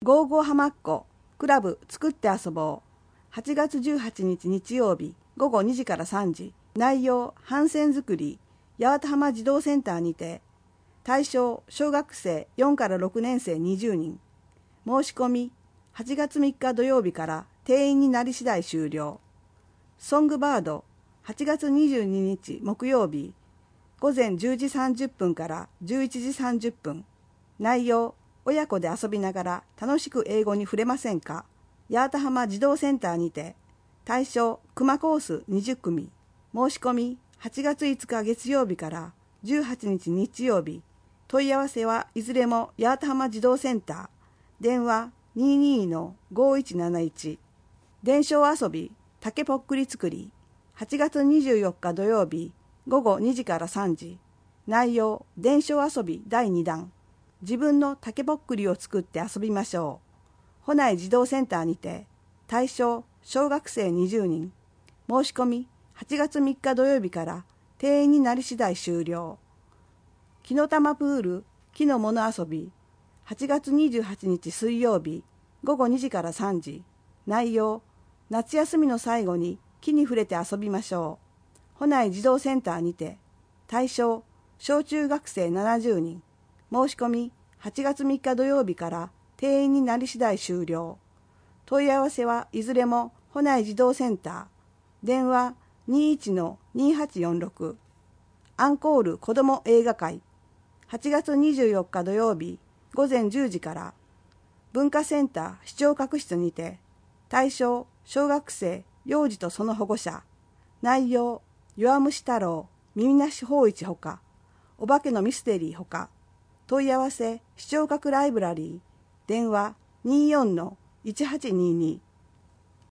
ゴーゴーハマっ子クラブ作って遊ぼう。8月18日日曜日午後2時から3時。内容帆船作り八幡浜児童センターにて。対象小学生4から6年生20人。申し込み8月3日土曜日から定員になり次第終了。ソングバード8月22日木曜日午前10時30分から11時30分。内容親子で遊びながら楽しく英語に触れませんか。八幡浜児童センターにて。対象熊コース20組。申し込み8月5日月曜日から18日日曜日。問い合わせはいずれも八幡浜児童センター。電話 22-5171。伝承遊び竹ぽっくり作り8月24日土曜日午後2時から3時。内容伝承遊び第2弾。自分の竹ぼっくりを作って遊びましょう。保内児童センターにて。対象小学生20人。申し込み8月3日土曜日から定員になり次第終了。木の玉プール木の物遊び8月28日水曜日午後2時から3時。内容夏休みの最後に木に触れて遊びましょう。保内児童センターにて。対象小中学生70人。申し込み8月3日土曜日から定員になり次第終了。問い合わせはいずれも保内児童センター。電話 21-2846。アンコール子ども映画会8月24日土曜日午前10時から文化センター視聴覚室にて。対象小学生幼児とその保護者。内容弱虫太郎耳なし芳一ほかお化けのミステリーほか。問い合わせ視聴覚ライブラリー。電話 24-1822。